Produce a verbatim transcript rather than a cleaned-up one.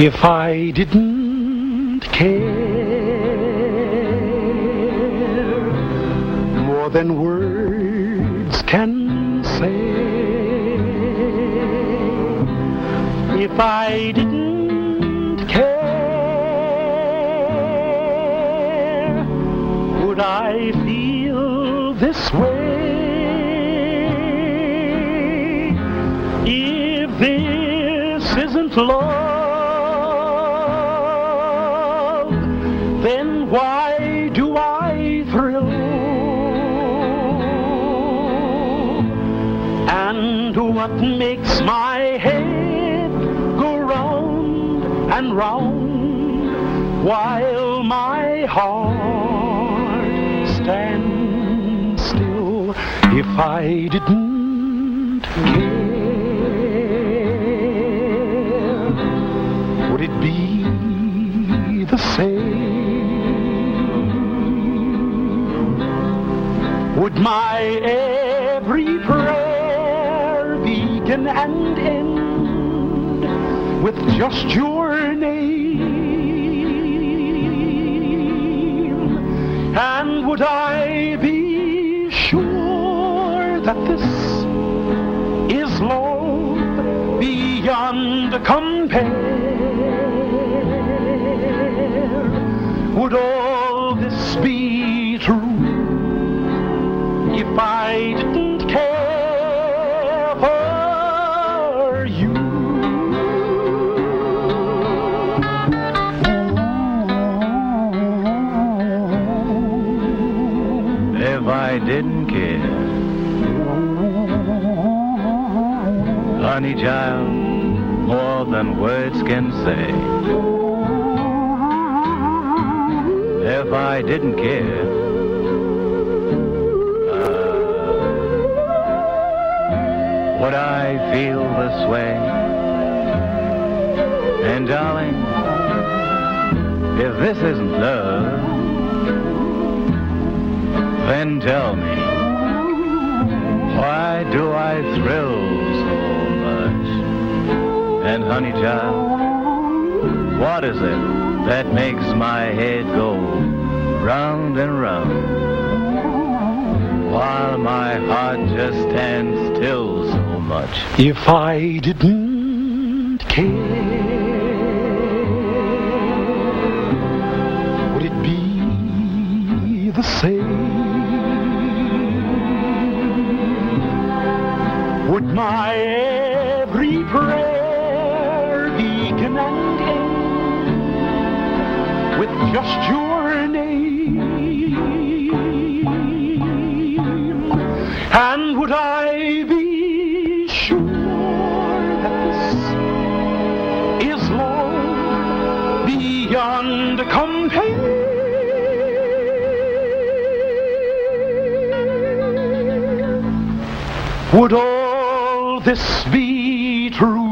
If I didn't care more than words can say, if I didn't care, would I feel this way? If this isn't love, then why do I thrill? And what makes my head go round and round while my heart stands still? If I didn't care, would it be the same? Would my every prayer begin and end with just your name? And would I be sure that this is love beyond compare? Would all this be true if I didn't care for you? If I didn't care, honey child, more than words can say. If I didn't care, would I feel this way? And darling, if this isn't love, then tell me, why do I thrill so much? And honey child, what is it that makes my head go round and round while my heart just stands still so much? If I didn't care, would it be the same? Would my every prayer begin and end with just your name? And would I be sure that this is love beyond compare? Would all this be true